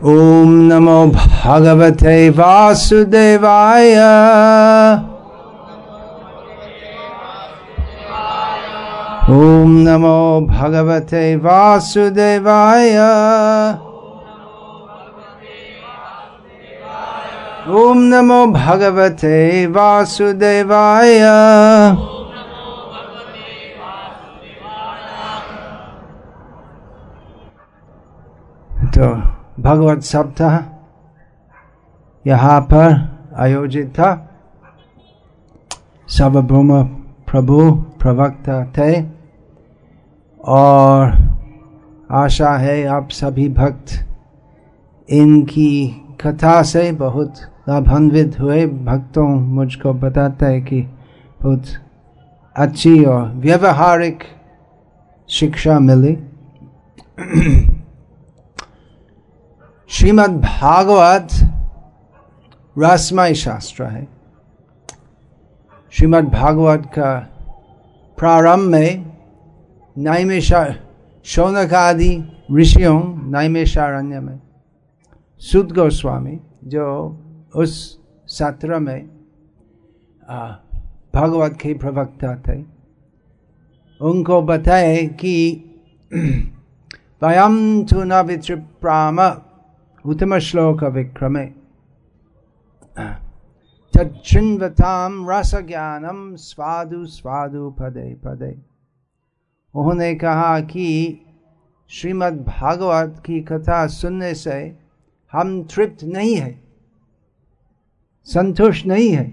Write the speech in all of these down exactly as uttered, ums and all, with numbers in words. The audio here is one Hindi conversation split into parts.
ओम नमो भगवते वासुदेवाय। ओम नमो भगवते वासुदेवाय। ओम नमो भगवते वासुदेवाय। तो भगवत सप्ताह यहाँ पर आयोजित था। सार्वभौम प्रभु प्रवक्ता थे और आशा है आप सभी भक्त इनकी कथा से बहुत लाभान्वित हुए। भक्तों मुझको बताता है कि बहुत अच्छी और व्यवहारिक शिक्षा मिली। श्रीमद् भागवत रसमय शास्त्र है। श्रीमद् भागवत का प्रारंभ में नैमिषा शौनक आदि ऋषियों नैमिषारण्य में सूत गोस्वामी जो उस सत्र में भागवत के प्रवक्ता थे, उनको बताए कि वयं तु न वितृप्राम उत्तम श्लोक विक्रमे तच्छृण्वतां रसज्ञानम स्वादु स्वादु पदे पदे। उन्होंने कहा कि श्रीमद् भागवत की कथा सुनने से हम तृप्त नहीं है, संतुष्ट नहीं है।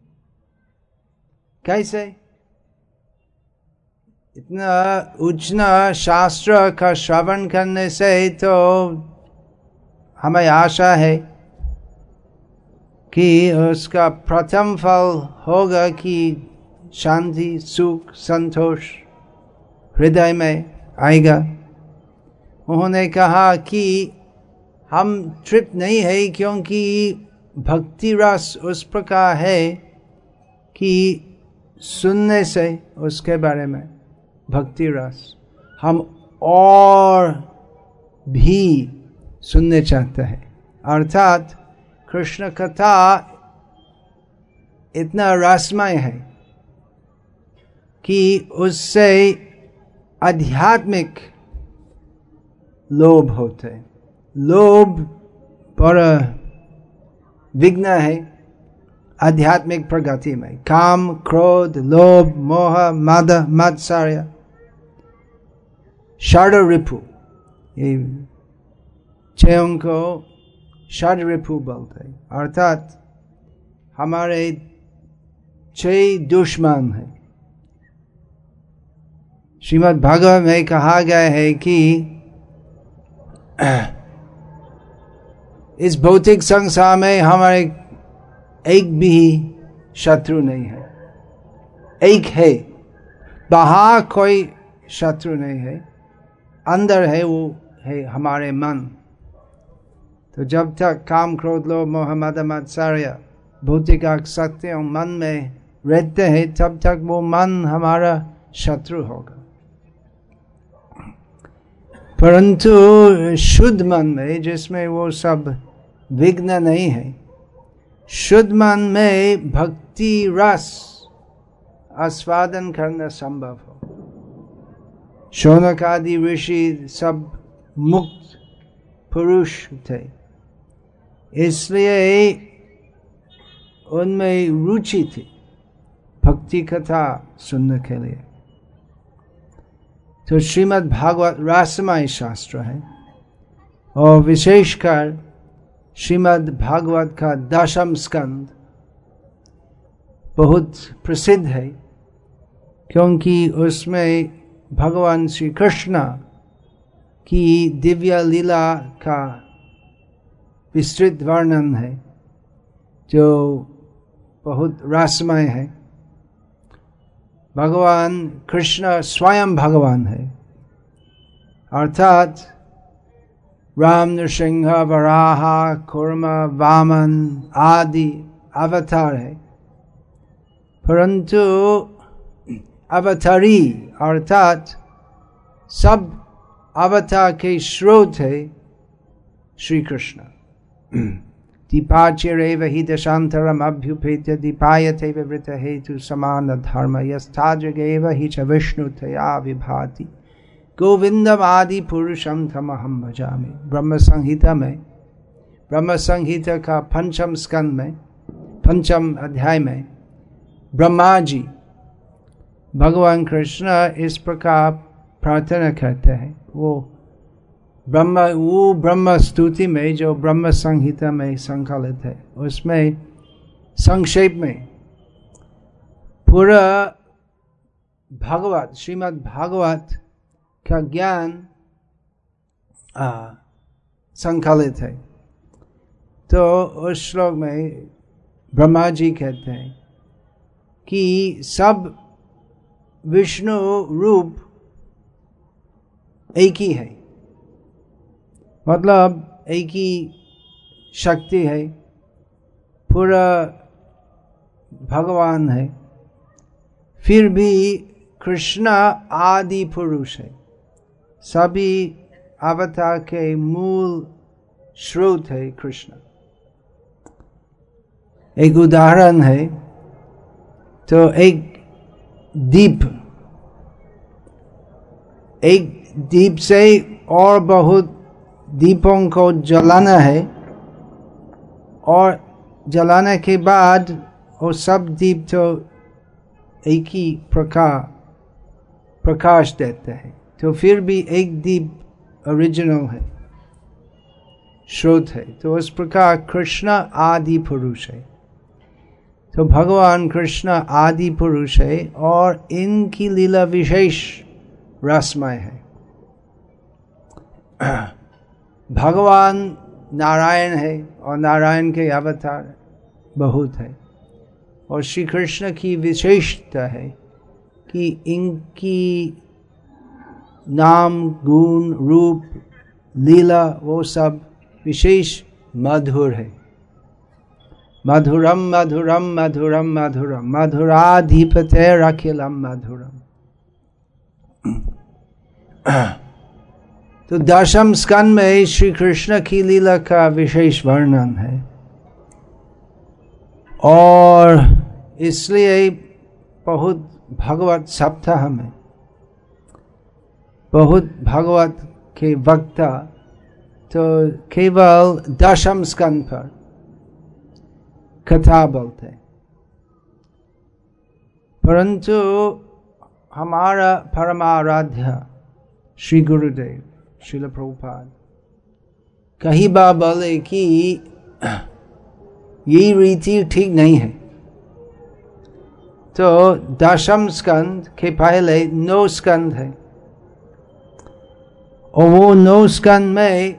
कैसे? इतना उच्च शास्त्र का श्रवण करने से तो हमें आशा है कि उसका प्रथम फल होगा कि शांति सुख संतोष हृदय में आएगा। उन्होंने कहा कि हम तृप्त नहीं है क्योंकि भक्ति रस उस प्रकार है कि सुनने से उसके बारे में भक्ति रस हम और भी सुनने चाहते हैं। अर्थात कृष्ण कथा इतना रसमय है कि उससे आध्यात्मिक लोभ होते हैं। लोभ बड़ा विघ्न है आध्यात्मिक प्रगति में। काम क्रोध लोभ मोह मद मात्सर्य षड रिपु, ये छह को षड रिपु बोलते हैं। अर्थात हमारे छह दुश्मन है। श्रीमद् भागवत में कहा गया है कि इस भौतिक संसार में हमारे एक भी शत्रु नहीं है। एक है, बाहर कोई शत्रु नहीं है, अंदर है, वो है हमारे मन। तो जब तक काम क्रोध लोभ मोह मद मात्सर्य भौतिक आसक्तियों मन में रहते हैं, तब तक वो मन हमारा शत्रु होगा। परंतु शुद्ध मन में, जिसमें वो सब विघ्न नहीं है, शुद्ध मन में भक्ति रस आस्वादन करना संभव हो। शौनक आदि ऋषि सब मुक्त पुरुष थे, इसलिए उनमें रुचि थी भक्ति कथा सुनने के लिए। तो श्रीमद् भागवत रसमय शास्त्र है और विशेषकर श्रीमद् भागवत का दशम स्कंद बहुत प्रसिद्ध है, क्योंकि उसमें भगवान श्री कृष्ण की दिव्य लीला का विस्तृत वर्णन है जो बहुत रसमय है। भगवान कृष्ण स्वयं भगवान है, अर्थात राम नृसिंह वराह कूर्म वामन आदि अवतार है। परंतु अवतारी अर्थात सब अवतार के स्रोत है श्री कृष्ण। दीपाचिरेव हि दशान्तरम अभ्युपेत्य दीपायते विवृत हेतु समान धर्म यस्थाद्रगेव हि च विष्णुतया विभाति गोविंदम आदि पुरुषम तमहम भजामि। ब्रह्म संहिता में, ब्रह्म संहिता का पंचम स्कंद में, पंचम अध्याय में ब्रह्मा जी भगवान कृष्ण इस प्रकार प्रार्थना करते हैं। वो ब्रह्म वो ब्रह्म स्तुति में जो ब्रह्म संहिता में संकलित है, उसमें संक्षेप में पूरा भागवत, श्रीमद् भागवत का ज्ञान संकलित है। तो उस श्लोक में ब्रह्मा जी कहते हैं कि सब विष्णु रूप एक ही है, मतलब एक ही शक्ति है, पूरा भगवान है। फिर भी कृष्ण आदि पुरुष है, सभी अवतार के मूल स्रोत है कृष्ण। एक उदाहरण है, तो एक दीप, एक दीप से और बहुत दीपों को जलाना है, और जलाने के बाद वो सब दीप तो एक ही प्रकार प्रकाश देते हैं, तो फिर भी एक दीप ओरिजिनल है, स्रोत है। तो उस प्रकार कृष्ण आदि पुरुष है। तो भगवान कृष्ण आदि पुरुष है और इनकी लीला विशेष रसमय है। भगवान नारायण है और नारायण के अवतार बहुत है, और श्री कृष्ण की विशेषता है कि इनकी नाम, गुण, रूप, लीला वो सब विशेष मधुर है। मधुरम मधुरम मधुरम मधुरम मधुराधिपतेरखिलम मधुरम। तो दशम स्कंद में श्री कृष्ण की लीला का विशेष वर्णन है, और इसलिए बहुत भगवत सप्ताह में बहुत भगवत के वक्ता तो केवल दशम स्कंद पर कथा बोलते, परंतु हमारा परमाराध्य श्री गुरुदेव श्रील प्रभुपाद कहीं बार बोले कि ये रीति ठीक नहीं है। तो दशम स्कंद के पहले नौ स्कंद है, और वो नौ स्कंद में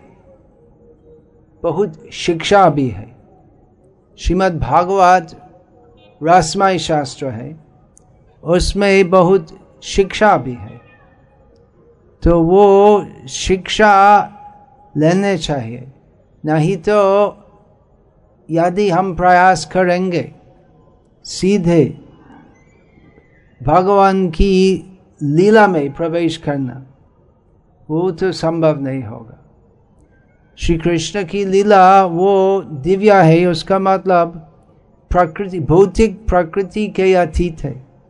बहुत शिक्षा भी है। श्रीमद् भागवत रसमय शास्त्र है, उसमें बहुत शिक्षा भी है। तो वो शिक्षा लेने चाहिए, नहीं तो यदि हम प्रयास करेंगे सीधे भगवान की लीला में प्रवेश करना, वो तो संभव नहीं होगा। श्री कृष्ण की लीला वो दिव्य है, उसका मतलब प्रकृति, भौतिक प्रकृति के अतीत है,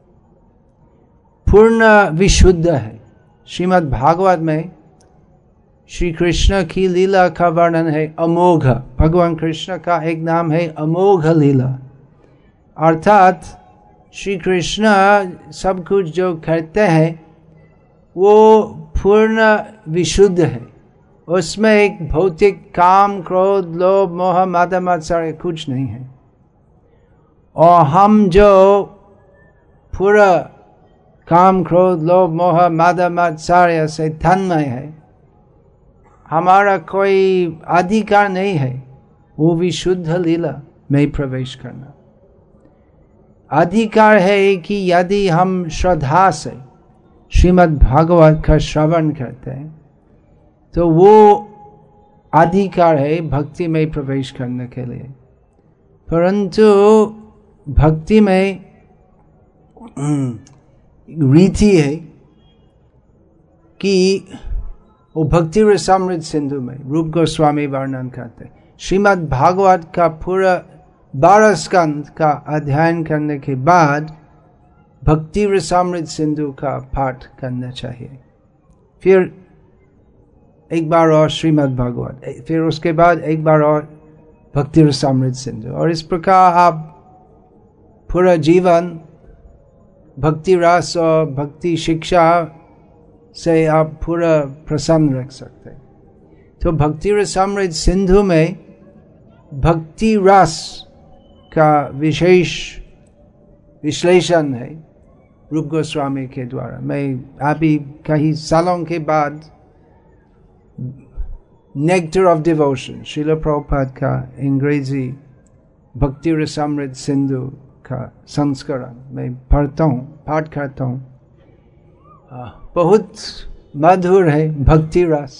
पूर्ण विशुद्ध है। श्रीमद् भागवत में श्री कृष्ण की लीला का वर्णन है अमोघ। भगवान कृष्ण का एक नाम है अमोघ लीला, अर्थात श्री कृष्ण सब कुछ जो करते हैं वो पूर्ण विशुद्ध है, उसमें एक भौतिक काम, क्रोध, लोभ, मोह, मद मत्सर कुछ नहीं है। और हम जो पूरा काम, क्रोध, लोभ, मोह, मद मत्सर से तन्मय है, हमारा कोई अधिकार नहीं है वो विशुद्ध लीला में प्रवेश करना। अधिकार है कि यदि हम श्रद्धा से श्रीमद् भागवत का श्रवण करते हैं तो वो अधिकार है भक्ति में प्रवेश करने के लिए। परंतु भक्ति में रीति है कि वो भक्ति रसामृत सिंधु में रूप गोस्वामी वर्णन करते। श्रीमद् भागवत का पूरा बारह स्कंद का अध्ययन करने के बाद भक्ति रसामृत सिंधु का पाठ करना चाहिए, फिर एक बार और श्रीमद् भागवत, फिर उसके बाद एक बार और भक्ति रसामृत सिंधु, और इस प्रकार आप पूरा जीवन भक्ति रस और भक्ति शिक्षा से आप पूरा प्रसन्न रख सकते हैं। तो भक्ति रसामृत सिंधु में भक्ति रस का विशेष विश्लेषण है रूप गोस्वामी के द्वारा। मैं अभी कई सालों के बाद nectar of devotion Srila Prabhupada का अंग्रेजी भक्ति रसामृत सिंधु का संस्करण मैं पढ़ता हूँ, पाठ करता हूँ। बहुत मधुर है भक्ति रस,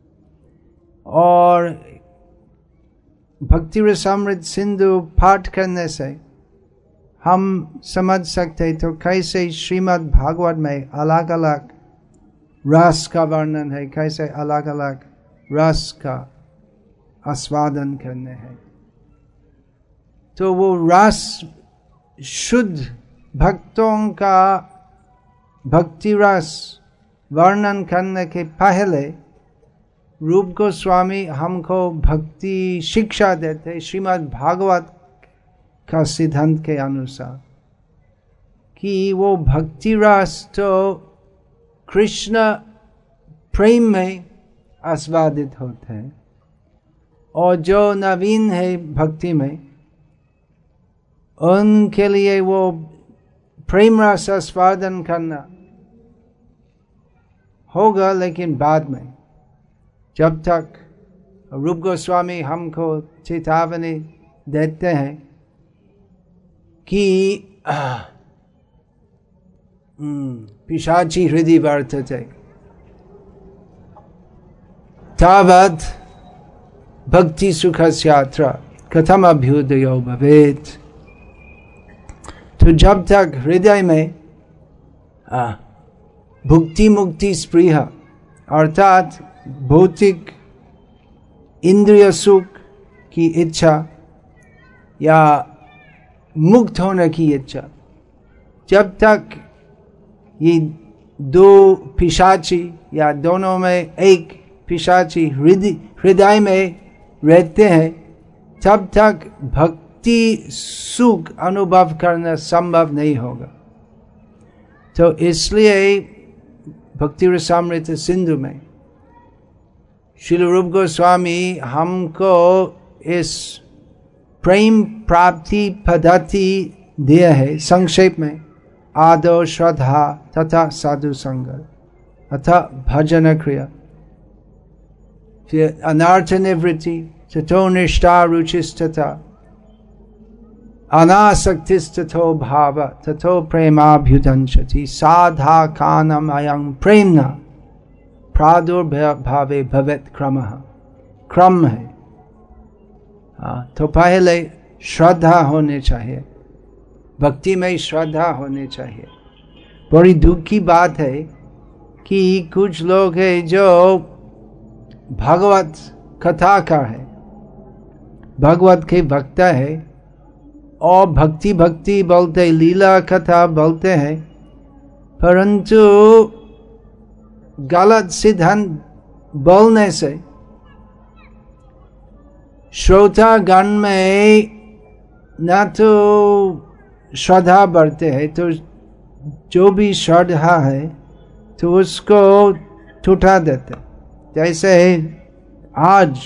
और भक्ति रसामृत सिंधु पाठ करने से हम समझ सकते तो कैसे श्रीमद् भागवत में अलग अलग रस का वर्णन है, कैसे अलग अलग रस का आस्वादन करने हैं। तो वो रस शुद्ध भक्तों का भक्ति रस वर्णन करने के पहले रूप गोस्वामी हमको भक्ति शिक्षा देते श्रीमद् भागवत का सिद्धांत के अनुसार कि वो भक्ति रस तो कृष्ण प्रेम में आस्वादित होते हैं, और जो नवीन है भक्ति में उनके लिए वो प्रेम रस आस्वादन करना होगा, लेकिन बाद में, जब तक रूप गोस्वामी हमको चेतावनी देते हैं कि पिशाची हृदय वर्तते तावत् भक्ति सुखस्यात्र कथम अभ्युदयो भवेत्। तो जब तक हृदय में भुक्ति मुक्ति स्पृहा अर्थात भौतिक इंद्रिय सुख की इच्छा या मुक्त होने की इच्छा, जब तक ये दो पिशाची या दोनों में एक पिशाची हृदय हृदय में रहते हैं, तब तक भक्ति सुख अनुभव करना संभव नहीं होगा। तो इसलिए भक्ति रसामृत सिंधु में श्रील रूप गोस्वामी हमको इस प्रेम प्राप्ति पद्धति दिया है। संक्षेप में आदो श्रद्धा तथा साधु संग अथा भजन क्रिया, फिर अनर्थ निवृत्ति, तथो निष्ठा रुचिस्तथा अनासक्तिस्तथो भाव तथो प्रेमाभ्युदंशति साधा कानम अयं प्रेमना प्रादुर्भावे भवेत् क्रमः। क्रम है। हाँ, तो पहले श्रद्धा होने चाहिए, भक्ति में श्रद्धा होने चाहिए। बड़ी दुख की बात है कि कुछ लोग हैं जो भगवत कथाकार है, भगवत के वक्ता है, और भक्ति भक्ति बोलते, लीला कथा बोलते हैं, परंतु गलत सिद्धांत बोलने से श्रोतागण में न तो श्रद्धा बढ़ते हैं, तो जो भी श्रद्धा है तो उसको ठुठा देते। जैसे आज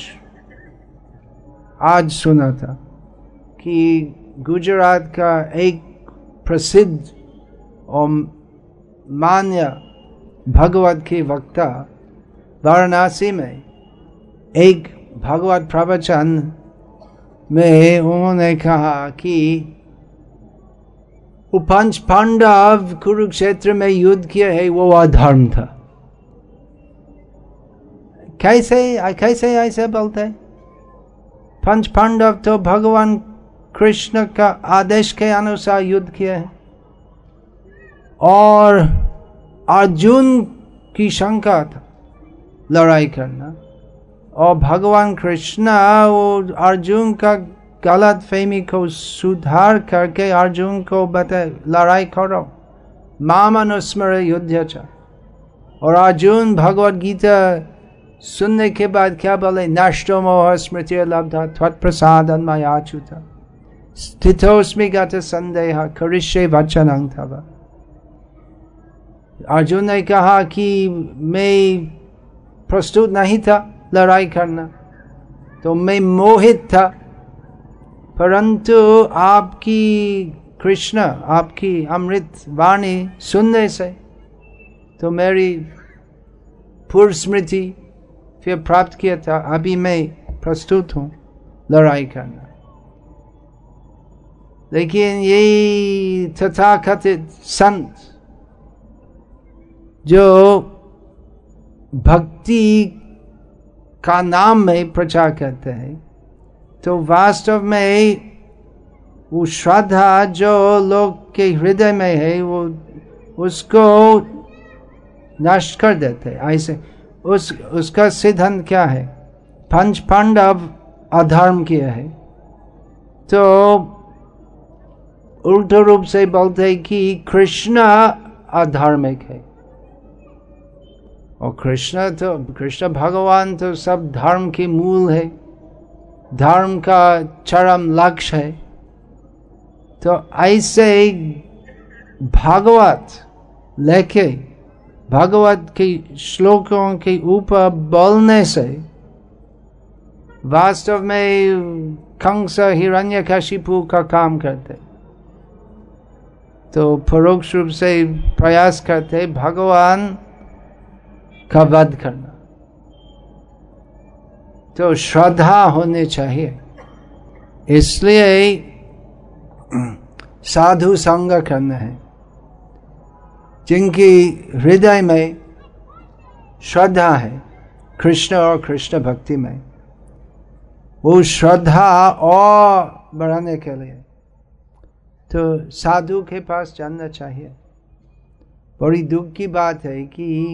आज सुना था कि गुजरात का एक प्रसिद्ध और मान्य भगवत के वक्ता वाराणसी में एक भगवत प्रवचन में उन्होंने कहा कि वो पंच पांडव कुरुक्षेत्र में युद्ध किए है, वो अधर्म था। कैसे कैसे ऐसे बोलते? पंच पांडव तो भगवान कृष्ण का आदेश के अनुसार युद्ध किए हैं, और अर्जुन की शंका था, लड़ाई करना। और भगवान कृष्ण वो अर्जुन का गलत फहमी को सुधार करके अर्जुन को बता लड़ाई करो, माम अनुस्मर युद्ध च। और अर्जुन भगवद गीता सुनने के बाद क्या बोले, नष्टो मोह स्मृति लब्धा त्वत्प्रसाद मयाच्युत स्थितोस्मि गत संदेह करिष्ये वचनं तव। अर्जुन ने कहा कि मैं प्रस्तुत नहीं था लड़ाई करना, तो मैं मोहित था, परंतु आपकी कृष्ण आपकी अमृत वाणी सुनने से तो मेरी पूर्व स्मृति फिर प्राप्त किया था। अभी मैं प्रस्तुत हूँ लड़ाई करना। लेकिन यही तथाकथित संत जो भक्ति का नाम में प्रचार करते हैं, तो वास्तव में वो श्रद्धा जो लोग के हृदय में है वो उसको नष्ट कर देते हैं। ऐसे उस उसका सिद्धांत क्या है, पंच पांडव अधर्म किया है, तो उल्टा रूप से बोलते हैं कि कृष्ण अधार्मिक है। और कृष्ण तो कृष्ण भगवान तो सब धर्म के मूल है, धर्म का चरम लक्ष्य है। तो ऐसे भागवत लेके भगवत के श्लोकों के ऊपर बोलने से वास्तव में कंस हिरण्यकशिपु का काम करते, तो परोक्ष रूप से प्रयास करते भगवान का वध करना। तो श्रद्धा होनी चाहिए, इसलिए साधु संग करना है। जिनकी हृदय में श्रद्धा है कृष्ण और कृष्ण भक्ति में, वो श्रद्धा और बढ़ाने के लिए तो साधु के पास जाना चाहिए। बड़ी दुख की बात है कि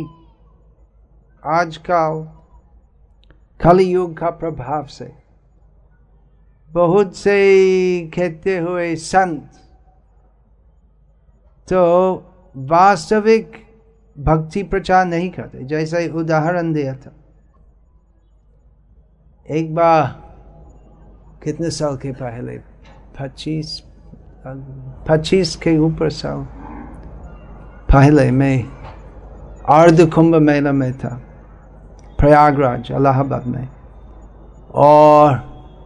आजकल कलि युग का प्रभाव से बहुत से कहते हुए संत तो वास्तविक भक्ति प्रचार नहीं करते। जैसे उदाहरण दिया था, एक बार कितने साल के पहले, पच्चीस पच्चीस के ऊपर साल पहले मैं अर्ध कुंभ मेला में था प्रयागराज इलाहाबाद में, और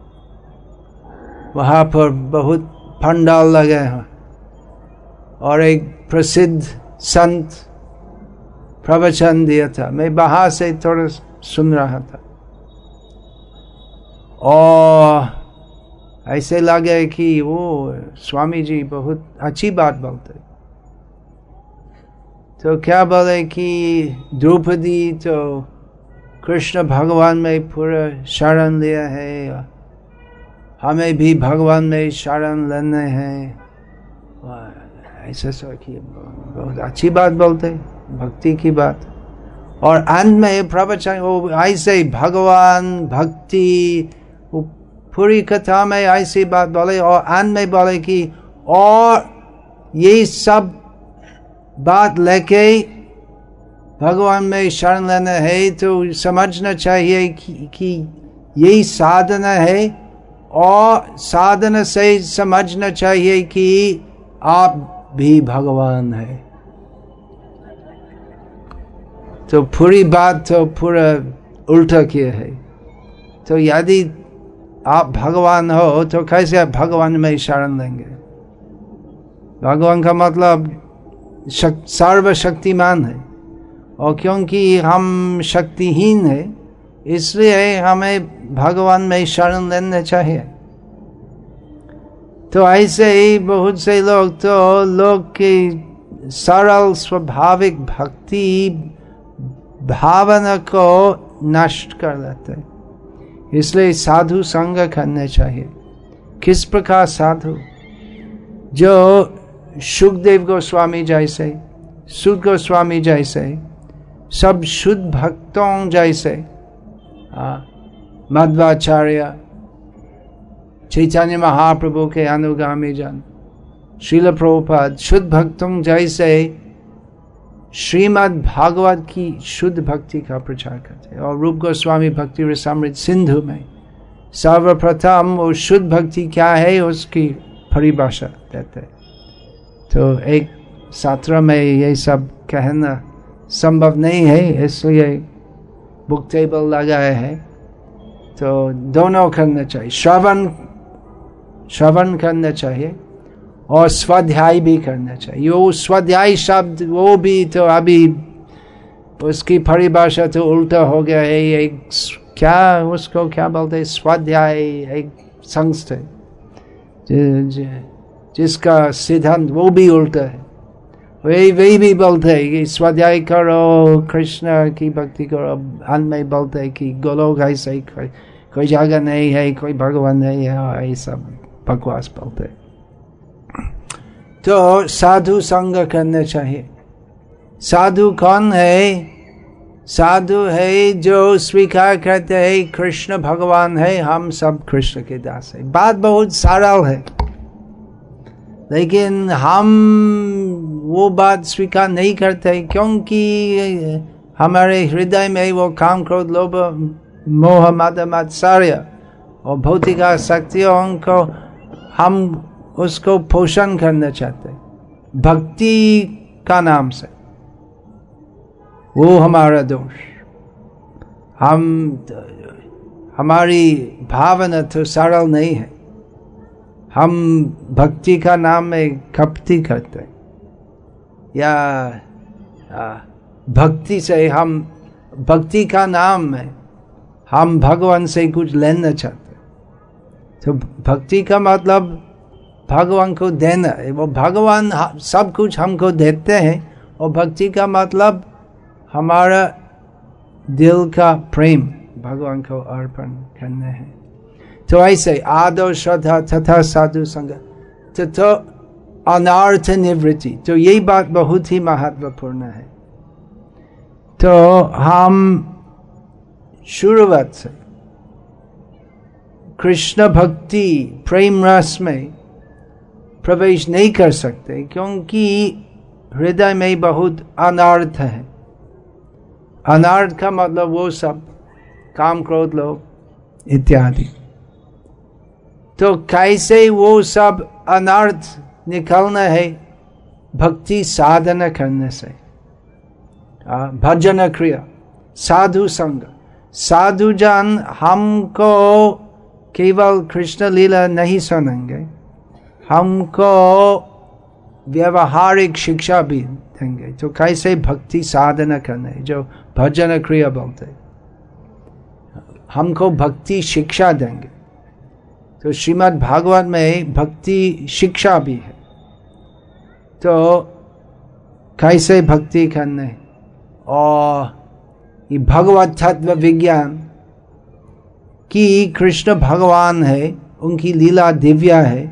वहाँ पर बहुत पंडाल लगे हैं और एक प्रसिद्ध संत प्रवचन दिया था। मैं बाहर से थोड़ा सुन रहा था और ऐसे लगे कि वो स्वामी जी बहुत अच्छी बात बोलते। तो क्या बोले कि द्रौपदी तो कृष्ण भगवान में पूरा शरण लिया है, हमें भी भगवान में शरण लेने हैं। ऐसा सोचिए, बहुत अच्छी बात बोलते, भक्ति की बात। और अंत में प्रवचन वो ऐसे भगवान भक्ति वो पूरी कथा में ऐसी बात बोले, और अंत में बोले कि और ये सब बात लेके भगवान में शरण लेना है तो समझना चाहिए कि, कि यही साधना है, और साधना से समझना चाहिए कि आप भी भगवान है। तो पूरी बात तो पूरा उल्टा किया है। तो यदि आप भगवान हो तो कैसे आप भगवान में शरण लेंगे? भगवान का मतलब शक, सर्वशक्तिमान है, और क्योंकि हम शक्तिहीन है इसलिए हमें भगवान में शरण लेना चाहिए। तो ऐसे ही बहुत से लोग तो लोग की सरल स्वाभाविक भक्ति भावना को नष्ट कर देते, इसलिए साधु संग करने चाहिए। किस प्रकार साधु? जो सुखदेव गोस्वामी जैसे, सुद गोस्वामी जैसे, सब शुद्ध भक्तों जैसे मध्वाचार्य, चैतन्य महाप्रभु के अनुगामी जन, श्रील प्रभुपाद, शुद्ध भक्तों जैसे श्रीमद् भागवत की शुद्ध भक्ति का प्रचार करते हैं। और रूप गोस्वामी भक्ति रसामृत सिंधु में सर्वप्रथम वो शुद्ध भक्ति क्या है उसकी परिभाषा देते हैं। तो एक सत्र में ये सब कहना संभव नहीं है, इसलिए बुक टेबल लगाए हैं। तो दोनों करना चाहिए, श्रवण श्रवण करना चाहिए और स्वाध्याय भी करना चाहिए। वो स्वाध्याय शब्द वो भी तो अभी उसकी परिभाषा तो उल्टा हो गया है। एक क्या उसको क्या बोलते हैं, स्वाध्याय एक संस्था जिसका सिद्धांत वो भी उल्टा है। वही वही भी बोलते हैं कि स्वाध्याय करो, कृष्ण की भक्ति करो, अंत में बोलते हैं कि गोलोक ऐसे कोई कोई जगह नहीं है, कोई भगवान नहीं है, ये सब बकवास बोलते हैं। तो साधु संग करना चाहिए। साधु कौन है? साधु है जो स्वीकार करते हैं कृष्ण भगवान है, हम सब कृष्ण के दास है। बात बहुत सरल है, लेकिन हम वो बात स्वीकार नहीं करते क्योंकि हमारे हृदय में वो काम क्रोध लोभ मोह मद मात्सर्य और भौतिक आसक्तियों को हम उसको पोषण करना चाहते हैं भक्ति का नाम से। वो हमारा दोष। हम हमारी भावना तो सरल नहीं है। हम भक्ति का नाम में कपटी करते हैं, या भक्ति से हम भक्ति का नाम में हम भगवान से कुछ लेना चाहते हैं। तो भक्ति का मतलब भगवान को देना है। वो भगवान सब कुछ हमको देते हैं, और भक्ति का मतलब हमारा दिल का प्रेम भगवान को अर्पण करना है। तो ऐसे आदर श्रद्धा तथा साधु संग तथा अनर्थ निवृत्ति, तो यही बात बहुत ही महत्वपूर्ण है। तो हम शुरुआत से कृष्ण भक्ति प्रेम रस में प्रवेश नहीं कर सकते क्योंकि हृदय में बहुत अनर्थ है। अनर्थ का मतलब वो सब काम क्रोध लोभ इत्यादि। तो कैसे वो सब अनर्थ निकलना है? भक्ति साधना करने से, भजन क्रिया, साधु संग। साधु जन हमको केवल कृष्ण लीला नहीं सुनेंगे, हमको व्यवहारिक शिक्षा भी देंगे। तो कैसे भक्ति साधना करना है, जो भजन क्रिया बोलते, हमको भक्ति शिक्षा देंगे। तो श्रीमद् भागवत में भक्ति शिक्षा भी है। तो कैसे भक्ति करना है, और ये भगवत तत्व विज्ञान कि कृष्ण भगवान है, उनकी लीला दिव्या है,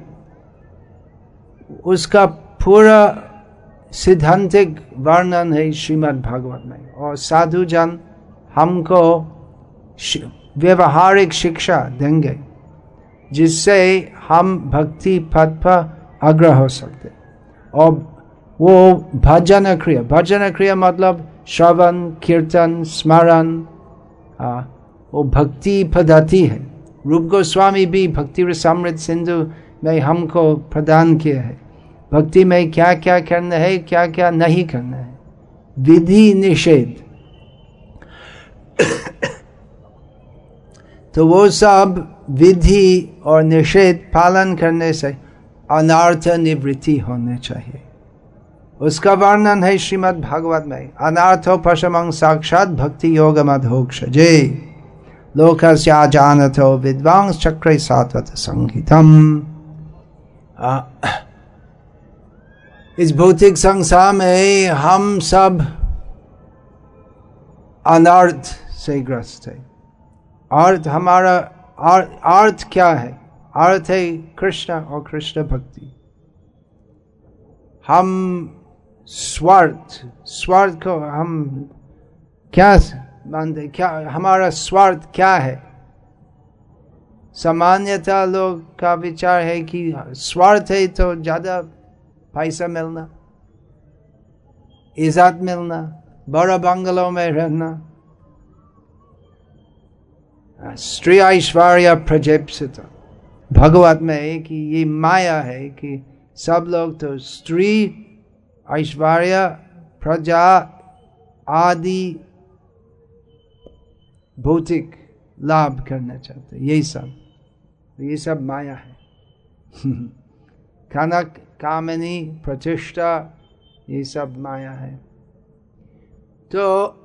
उसका पूरा सिद्धांतिक वर्णन है श्रीमद् भागवत में। और साधु जन हमको व्यवहारिक शिक्षा देंगे जिससे हम भक्ति पथ पर अग्रह हो सकते। और वो भजन क्रिया, भजन क्रिया मतलब श्रवण कीर्तन स्मरण, वो भक्ति पद्धति है। रूप गोस्वामी भी भक्ति रसामृत सिंधु में हमको प्रदान किया है भक्ति में क्या क्या करना है, क्या क्या नहीं करना है, विधि निषेध। तो वो सब विधि और निषेध पालन करने से अनर्थ निवृत्ति होने चाहिए। उसका वर्णन है श्रीमद् भागवत में। अनर्थो पशमं साक्षात भक्ति योग मधोक्ष जे लोकस्या जानतो विद्वांस चक्र सात्वत संहितम। इस भौतिक संसार में हम सब अनर्थ से ग्रस्त है। अर्थ हमारा अर्थ क्या है? अर्थ है कृष्ण और कृष्ण भक्ति। हम स्वार्थ स्वार्थ को हम क्या मानते, क्या हमारा स्वार्थ क्या है? सामान्यतः लोग का विचार है कि स्वार्थ है तो ज्यादा पैसा मिलना, इज्जत मिलना, बड़ा बंगलों में रहना, स्त्री ऐश्वर्य प्रजेप्सित। भगवत में है कि ये माया है कि सब लोग तो स्त्री ऐश्वर्य प्रजा आदि भौतिक लाभ करना चाहते, यही सब ये सब माया है। कनक कामनी प्रतिष्ठा ये सब माया है। तो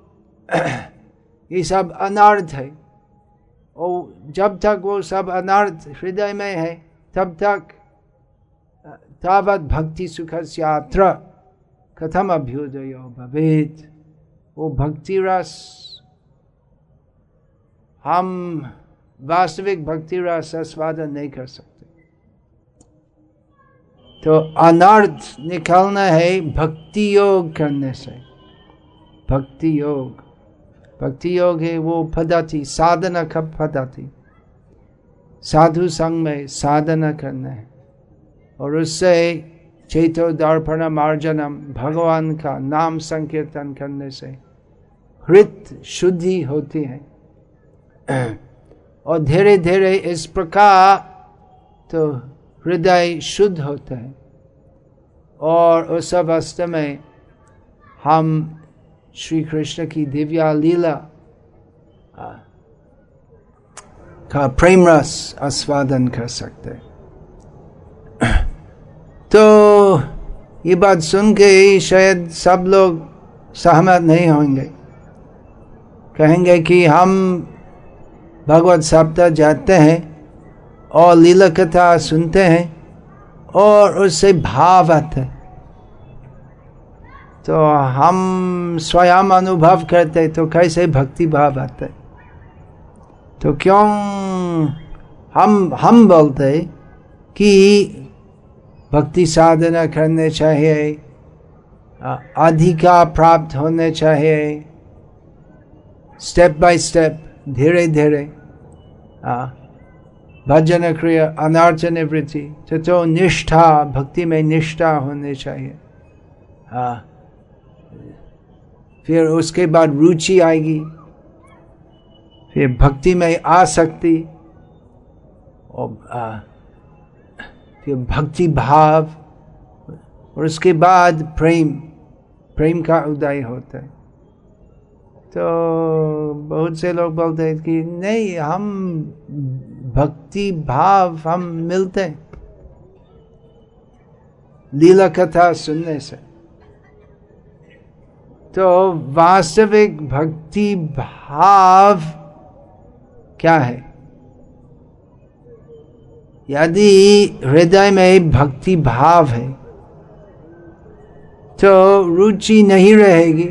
ये सब अनर्थ है, और जब तक वो सब अनर्थ हृदय में है तब तक तावत भक्ति सुखस्यात्र कथम अभ्युदयो भवेत्। वो भक्ति रस, हम वास्तविक भक्ति रस आस्वादन नहीं कर सकते। तो अनर्थ निकालना है भक्ति योग करने से। भक्ति योग, भक्ति योग है वो पद्धति, साधना का पद्धति, साधु संग में साधना करना है, और उससे चैतो दर्पण मार्जनम, भगवान का नाम संकीर्तन करने से हृत शुद्धि होती है। और धीरे धीरे इस प्रकार तो हृदय शुद्ध होता है, और उस अवस्था में हम श्री कृष्ण की दिव्या लीला का प्रेम रस आस्वादन कर सकते। तो ये बात सुन के शायद सब लोग सहमत नहीं होंगे, कहेंगे कि हम भगवत सप्ताह जाते हैं और लीला कथा सुनते हैं और उससे भाव आते हैं, तो हम स्वयं अनुभव करते तो कैसे भक्ति भाव आते? तो क्यों हम हम बोलते कि भक्ति साधना करने चाहिए, अधिकार प्राप्त होने चाहिए, स्टेप बाय स्टेप, धीरे धीरे भजन क्रिया अनर्थ निवृत्ति, तो, तो निष्ठा, भक्ति में निष्ठा होने चाहिए। हाँ, फिर उसके बाद रुचि आएगी, फिर भक्ति में आसक्ति, और आ, फिर भक्ति भाव, और उसके बाद प्रेम, प्रेम का उदय होता है। तो बहुत से लोग बोलते हैं कि नहीं, हम भक्ति भाव हम मिलते हैं लीला कथा सुनने से। तो वास्तविक भक्ति भाव क्या है? यदि हृदय में भक्ति भाव है तो रुचि नहीं रहेगी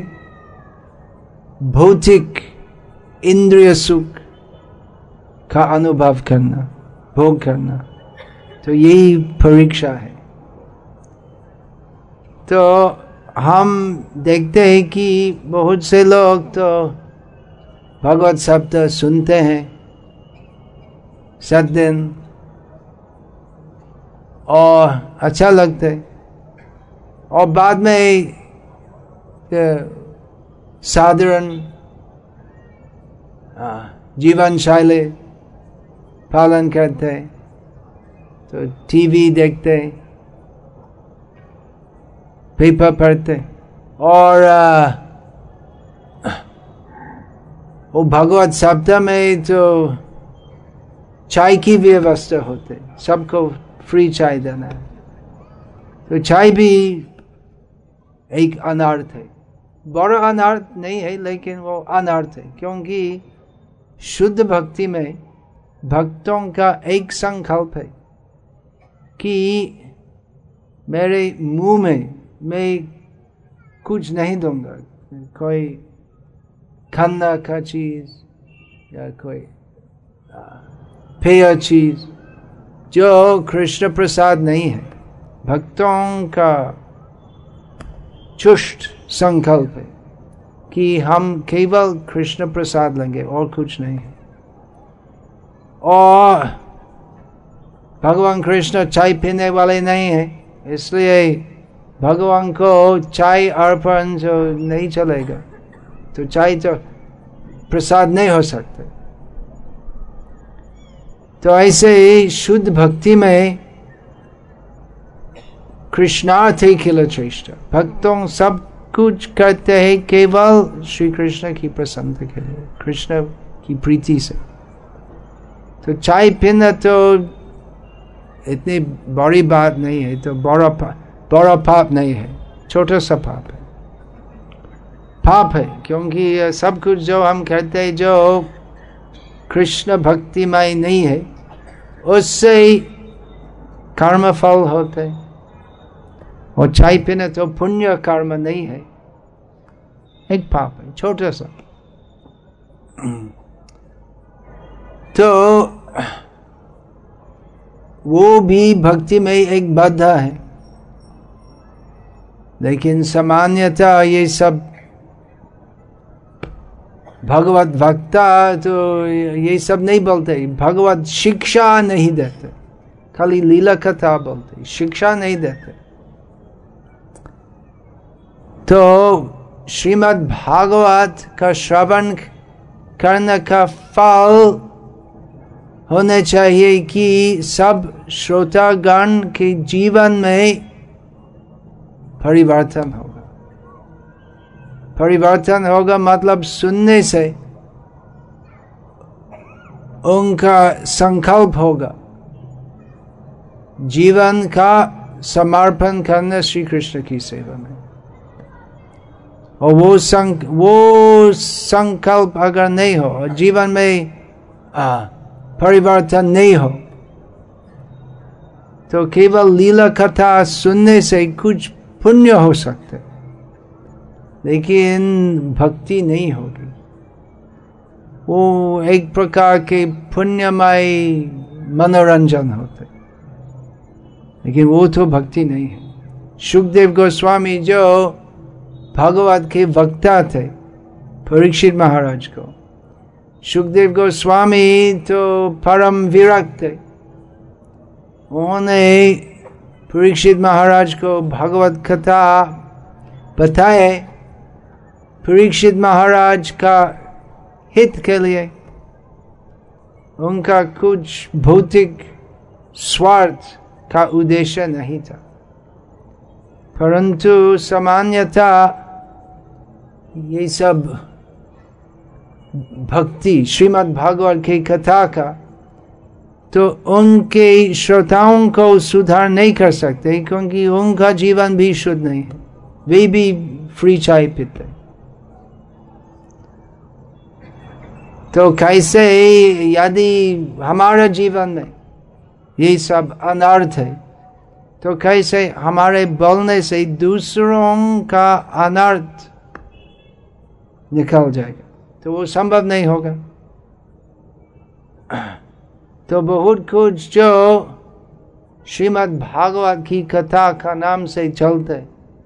भौतिक इंद्रिय सुख का अनुभव करना, भोग करना। तो यही परीक्षा है। तो हम देखते हैं कि बहुत से लोग तो भगवत सप्ताह सुनते हैं सात दिन और अच्छा लगता है, और बाद में साधारण जीवन शैली पालन करते हैं, तो टीवी देखते, पेपर पढ़ते, और आ, वो भगवत सप्ताह में तो चाय की व्यवस्था होते, सबको फ्री चाय देना है। तो चाय भी एक अनर्थ है, बड़ा अनर्थ नहीं है, लेकिन वो अनर्थ है, क्योंकि शुद्ध भक्ति में भक्तों का एक संकल्प है कि मेरे मुंह में मैं कुछ नहीं दूंगा, कोई खाना का चीज या कोई पेय चीज जो कृष्ण प्रसाद नहीं है। भक्तों का चुष्ट संकल्प है कि हम केवल कृष्ण प्रसाद लेंगे और कुछ नहीं है। और भगवान कृष्ण चाय पीने वाले नहीं है, इसलिए भगवान को चाय अर्पण जो नहीं चलेगा, तो चाय तो प्रसाद नहीं हो सकता। तो ऐसे ही शुद्ध भक्ति में कृष्णार्थ किल श्रेष्ठ, भक्तों सब कुछ करते हैं केवल श्री कृष्ण की प्रसन्नता के लिए, कृष्ण की प्रीति से। तो चाय पीना तो इतनी बड़ी बात नहीं है, तो बड़ा बड़ा पाप नहीं है, छोटा सा पाप है। पाप है क्योंकि सब कुछ जो हम करते हैं जो कृष्ण भक्तिमय नहीं है, उससे कर्म फल होते। और चाय पीना तो पुण्य कर्म नहीं है, एक पाप है छोटा सा। तो वो भी भक्ति में एक बाधा है, लेकिन सामान्यतः ये सब भगवत भक्ता तो ये सब नहीं बोलते, भगवत शिक्षा नहीं देते, खाली लीला कथा बोलते, शिक्षा नहीं देते। तो श्रीमद् भागवत का श्रवण करने का फल होने चाहिए कि सब श्रोतागण के जीवन में परिवर्तन होगा। परिवर्तन होगा मतलब सुनने से उनका संकल्प होगा जीवन का समर्पण करना श्री कृष्ण की सेवा में। और वो संक वो संकल्प अगर नहीं हो और जीवन में आ, परिवर्तन नहीं हो, तो केवल लीला कथा सुनने से कुछ पुण्य हो सकते, लेकिन भक्ति नहीं होगी। वो एक प्रकार के पुण्यमय मनोरंजन होते, लेकिन वो तो भक्ति नहीं है। शुकदेव गोस्वामी जो भागवत के वक्ता थे परीक्षित महाराज को, शुकदेव गोस्वामी तो परम विरक्त थे। उन्होंने परीक्षित महाराज को भागवत कथा बताए परीक्षित महाराज का हित के लिए, उनका कुछ भौतिक स्वार्थ का उद्देश्य नहीं था। परंतु सामान्यतः ये सब भक्ति श्रीमद् भागवत की कथा का तो उनके श्रोताओं को सुधार नहीं कर सकते, क्योंकि उनका जीवन भी शुद्ध नहीं है, वे भी फ्री चाय पीते। तो कैसे यदि हमारे जीवन में ये सब अनर्थ है, तो कैसे हमारे बोलने से दूसरों का अनर्थ निकल जाएगा? तो वो संभव नहीं होगा। तो बहुत कुछ जो श्रीमद् भागवत की कथा का नाम से चलते,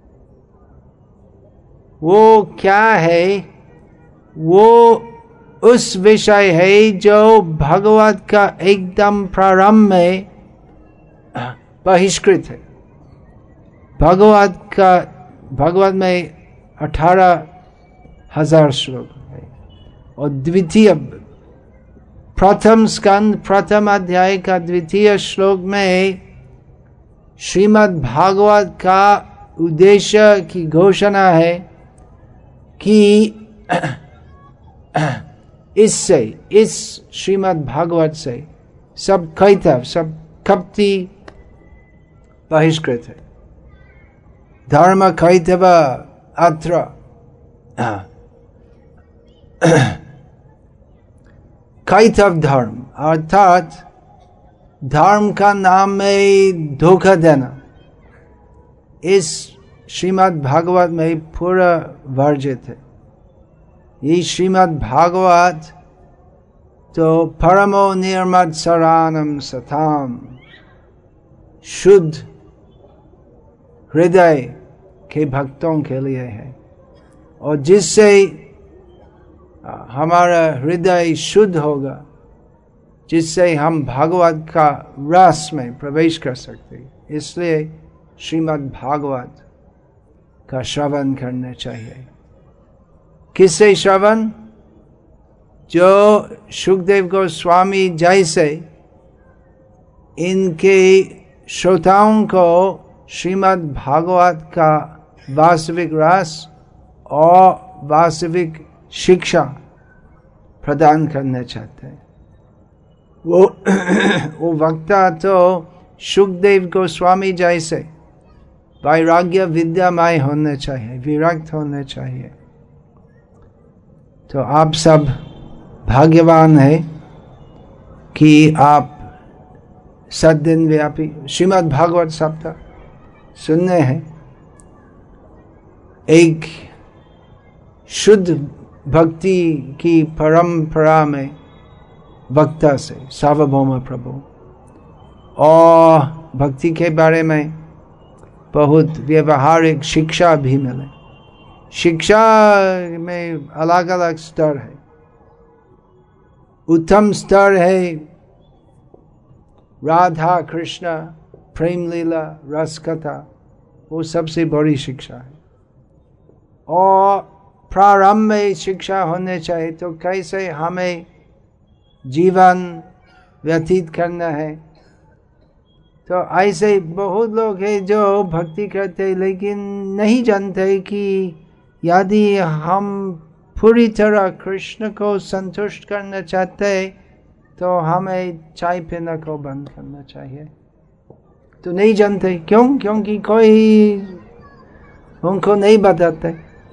वो क्या है? वो उस विषय है जो भागवत का एकदम प्रारंभ में बहिष्कृत है। भागवत का भागवत में अठारह हजार श्लोक है, और द्वितीय प्रथम स्कंद प्रथम अध्याय का द्वितीय श्लोक में श्रीमद् भागवत का उद्देश्य की घोषणा है कि इससे इस श्रीमद् भागवत से सब कैतव सब कपटी बहिष्कृत है। धर्म कैतव अत्र कैतव धर्म अर्थात धर्म का नाम में धोखा देना, इस श्रीमद् भागवत में पूरा वर्जित है। ये श्रीमद् भागवत तो परमो निर्मत्सरानम सताम, शुद्ध हृदय के भक्तों के लिए है, और जिससे हमारा हृदय शुद्ध होगा, जिससे हम भागवत का रस में प्रवेश कर सकते हैं। इसलिए श्रीमद् भागवत का श्रवण करना चाहिए। किससे श्रवण? जो सुखदेव गोस्वामी जैसे इनके श्रोताओं को श्रीमद् भागवत का वास्तविक रस और वास्तविक शिक्षा प्रदान करना चाहते हैं। वो वो वक्ता तो सुखदेव गोस्वामी जैसे वैराग्य विद्यामय होने चाहिए, विरक्त होने चाहिए। तो आप सब भाग्यवान है कि आप सद्दिन व्यापी श्रीमद् भागवत सप्ताह सुनने हैं। एक शुद्ध भक्ति की परंपरा में वक्ता से सार्वभौम प्रभु, और भक्ति के बारे में बहुत व्यवहारिक शिक्षा भी मिले। शिक्षा में अलग अलग स्तर है। उत्तम स्तर है राधा कृष्ण प्रेम लीला रस कथा, वो सबसे बड़ी शिक्षा है। और प्रारंभ में शिक्षा होने चाहिए तो कैसे हमें जीवन व्यतीत करना है। तो ऐसे बहुत लोग हैं जो भक्ति करते लेकिन नहीं जानते कि यदि हम पूरी तरह कृष्ण को संतुष्ट करना चाहते तो हमें चाय पीना को बंद करना चाहिए। तो नहीं जानते क्यों? क्योंकि कोई उनको नहीं बताते।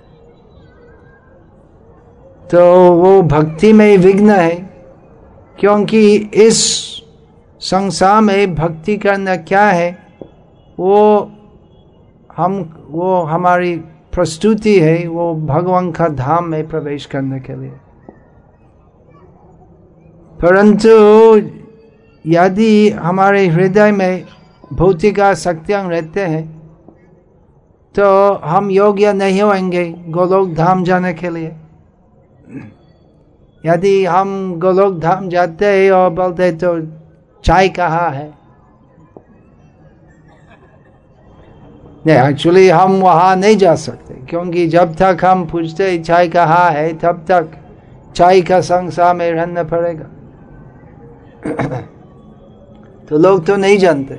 तो वो भक्ति में विघ्न है, क्योंकि इस संसार में भक्ति करना क्या है वो हम वो हमारी प्रस्तुति है, वो भगवान का धाम में प्रवेश करने के लिए। परंतु यदि हमारे हृदय में भौतिक आसक्तियां रहते हैं तो हम योग्य नहीं होंगे गोलोक धाम जाने के लिए। यदि हम गोलोक धाम जाते हैं और बोलते तो चाय कहाँ है, नहीं, एक्चुअली हम वहाँ नहीं जा सकते, क्योंकि जब तक हम पूछते चाय कहाँ है तब तक चाय का संसार में रहना पड़ेगा। तो लोग तो नहीं जानते।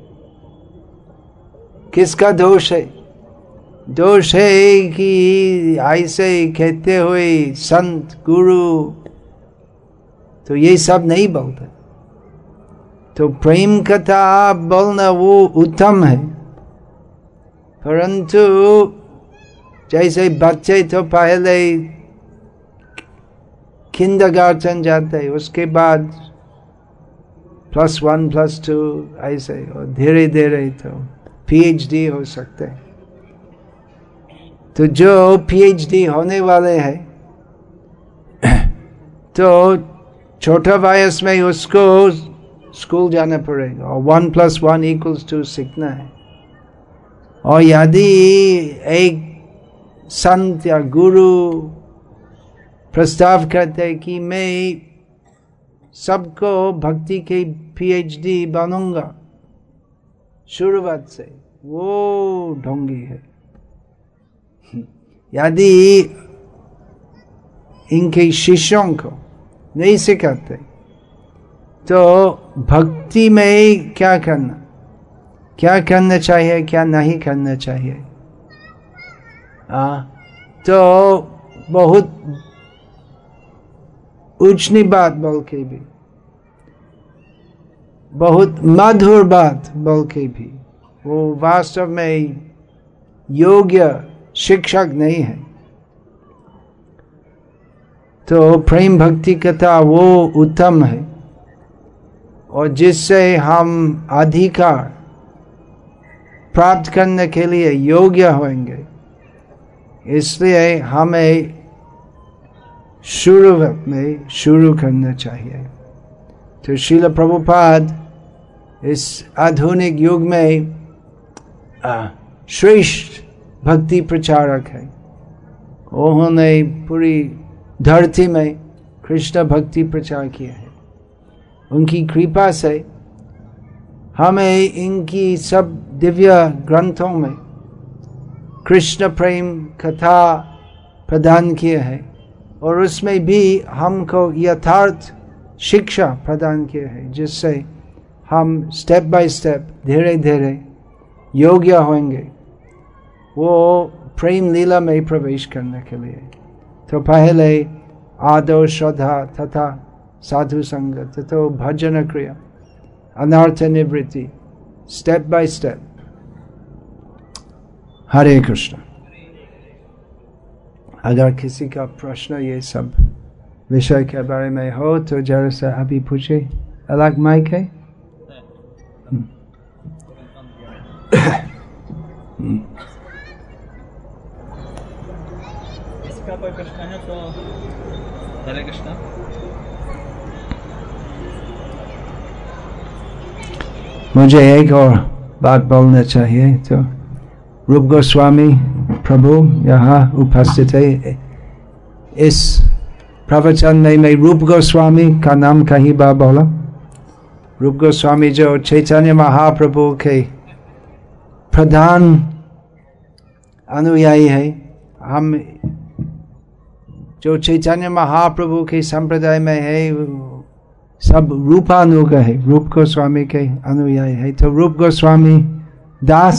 किसका दोष है? दोष है कि ऐसे कहते हुए संत गुरु तो ये सब नहीं बोलते। तो प्रेम कथा बोलना वो उत्तम है, परंतु जैसे बच्चे तो पहले किंडरगार्टन जाते हैं, उसके बाद प्लस वन प्लस टू ऐसे, और धीरे धीरे तो पीएचडी हो सकते हैं। तो जो पीएचडी होने वाले हैं तो छोटा वयस में उसको स्कूल जाना पड़ेगा और one plus one equals two सीखना है। और यदि एक संत या गुरु प्रस्ताव करते कि मैं सबको भक्ति के पीएचडी बनूंगा शुरुआत से, वो ढोंगी है। यदि इनके शिष्यों को नहीं सिखाते तो भक्ति में क्या करना क्या करना चाहिए, क्या नहीं करना चाहिए, आ, तो बहुत ऊंची बात बोल के भी, बहुत मधुर बात बोल के भी वो वास्तव में योग्य शिक्षक नहीं है। तो प्रेम भक्ति कथा वो उत्तम है, और जिससे हम अधिकार प्राप्त करने के लिए योग्य होंगे। इसलिए हमें शुरुआत में शुरू करना चाहिए। तो श्रील प्रभुपाद इस आधुनिक युग में श्रेष्ठ भक्ति प्रचारक है। उन्होंने पूरी धरती में कृष्ण भक्ति प्रचार किया है। उनकी कृपा से हमें इनकी सब दिव्य ग्रंथों में कृष्ण प्रेम कथा प्रदान किया है और उसमें भी हमको यथार्थ शिक्षा प्रदान किया है, जिससे हम स्टेप बाय स्टेप धीरे धीरे योग्य होंगे वो प्रेम लीला में प्रवेश करने के लिए। तो पहले आदर श्रद्धा तथा साधु संग तथा भजन क्रिया अनर्थ निवृत्ति, step by step. Hare Krishna. अगर किसी का प्रश्न ये सब विषय के बारे में हो तो जरा सा अभी पूछे। अलग माइक है? इसका कोई प्रश्न है तो हरे कृष्ण। मुझे एक और बात बोलना चाहिए। तो रूप गोस्वामी प्रभु यहाँ उपस्थित है। इस प्रवचन में मैं रूप गोस्वामी का नाम कहीं बार बोला। रूप गोस्वामी जो चैतन्य महाप्रभु के प्रधान अनुयायी है। हम जो चैतन्य महाप्रभु के संप्रदाय में है सब रूपानुग है, रूप गोस्वामी के अनुयायी है। तो रूप गोस्वामी दास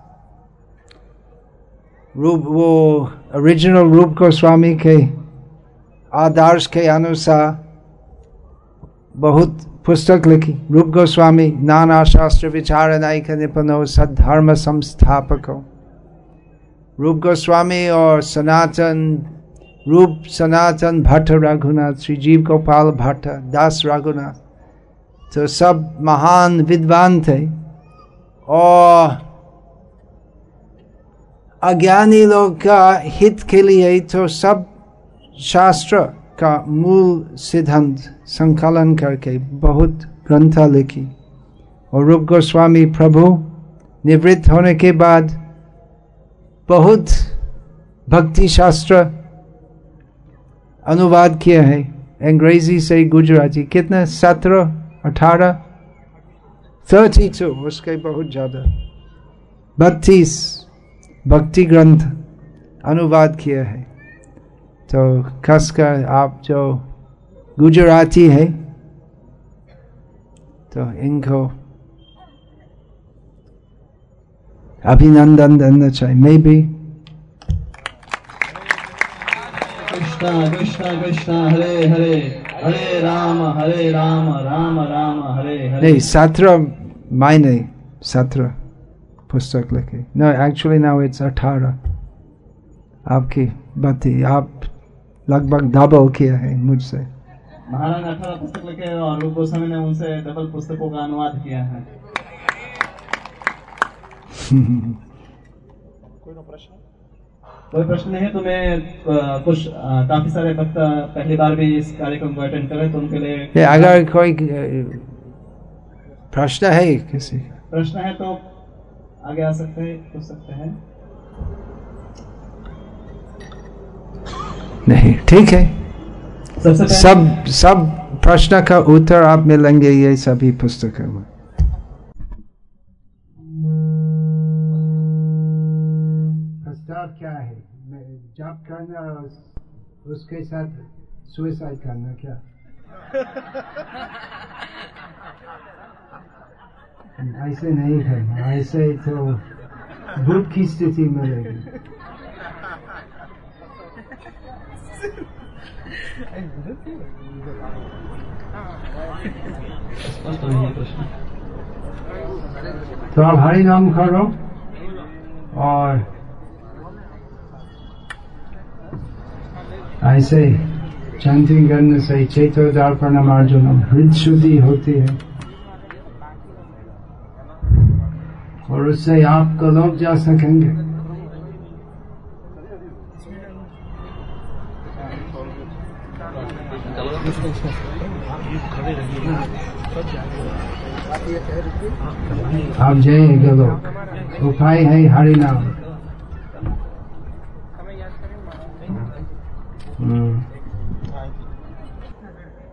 रूप वो ओरिजिनल रूप गोस्वामी के आदर्श के अनुसार बहुत पुस्तक लिखी। रूप गोस्वामी नाना शास्त्र विचार नायक निपुणो सद्धर्म संस्थापको। रूप गोस्वामी और सनातन रूप सनातन भट्ट रघुनाथ, श्री जीव गोपाल भट्ट, दास रघुनाथ, तो सब महान विद्वान थे और अज्ञानी लोग का हित के लिए तो सब शास्त्र का मूल सिद्धांत संकलन करके बहुत ग्रंथ लिखी। और रूप गोस्वामी प्रभु निवृत्त होने के बाद बहुत भक्ति शास्त्र अनुवाद किया है अंग्रेजी से गुजराती। कितना? सत्रह अठारह थर्टी टू उसके बहुत ज्यादा बत्तीस भक्ति ग्रंथ अनुवाद किया है। तो खासकर आप जो गुजराती है तो इनको अभिनंदन देना चाहिए। मैं भी कृष्णा कृष्णा कृष्णा हरे हरे हरे राम हरे राम राम राम हरे हरे। नहीं, सत्रह महीने सत्रह पुस्तक लिखे। नो एक्चुअली नाउ इट्स अठारह। आपकी बाती आप लगभग डबल किया है मुझसे। महाराज ने अठारह पुस्तक लिखे और रूप गोस्वामी ने उनसे डबल पुस्तकों का अनुवाद किया है। कोई प्रश्न कोई प्रश्न नहीं है तो मैं कुछ काफी सारे भक्त पहली बार भी इस कार्यक्रम को अटेंड कर रहे तो उनके लिए अगर कोई प्रश्न है, किसी प्रश्न है तो आगे आ सकते हैं, पूछ सकते हैं। नहीं, ठीक है। सबसे सब सब प्रश्न का उत्तर आप मिलेंगे ये सभी पुस्तकों में। प्रस्ताव क्या है? जॉब करना और उसके साथ सुसाइड करना क्या? ऐसे नहीं करना, ऐसे तो भूत की स्थिति मिलेगी। तो आप हरि नाम करो और ऐसे चैंटिंग करने से चैतोदार्पणम अर्जुनम हृदय शुद्धि होती है और उससे आपको लोग जा सकेंगे। आप जाइएगा लोग, उपाय है हरि नाम।